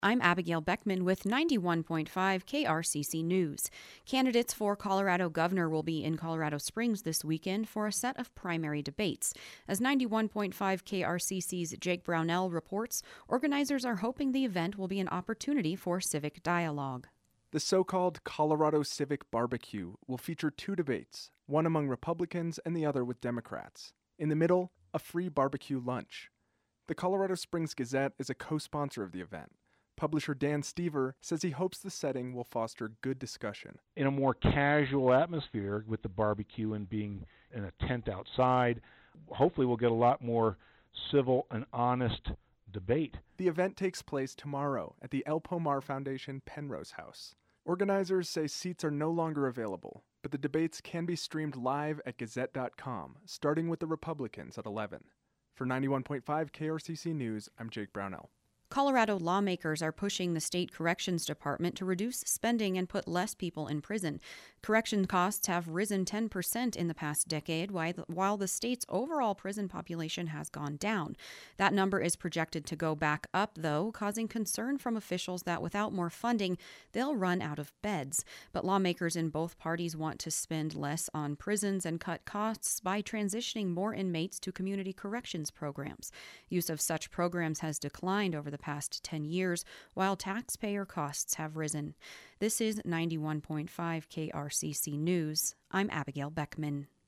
I'm Abigail Beckman with 91.5 KRCC News. Candidates for Colorado governor will be in Colorado Springs this weekend for a set of primary debates. As 91.5 KRCC's Jake Brownell reports, organizers are hoping the event will be an opportunity for civic dialogue. The so-called Colorado Civic Barbecue will feature two debates, one among Republicans and the other with Democrats. In the middle, a free barbecue lunch. The Colorado Springs Gazette is a co-sponsor of the event. Publisher Dan Stever says he hopes the setting will foster good discussion. In a more casual atmosphere with the barbecue and being in a tent outside, hopefully we'll get a lot more civil and honest debate. The event takes place tomorrow at the El Pomar Foundation Penrose House. Organizers say seats are no longer available, but the debates can be streamed live at Gazette.com, starting with the Republicans at 11. For 91.5 KRCC News, I'm Jake Brownell. Colorado lawmakers are pushing the state corrections department to reduce spending and put less people in prison. Correction costs have risen 10% in the past decade, while the state's overall prison population has gone down. That number is projected to go back up, though, causing concern from officials that without more funding, they'll run out of beds. But lawmakers in both parties want to spend less on prisons and cut costs by transitioning more inmates to community corrections programs. Use of such programs has declined over the past 10 years, while taxpayer costs have risen. This is 91.5 KRCC News. I'm Abigail Beckman.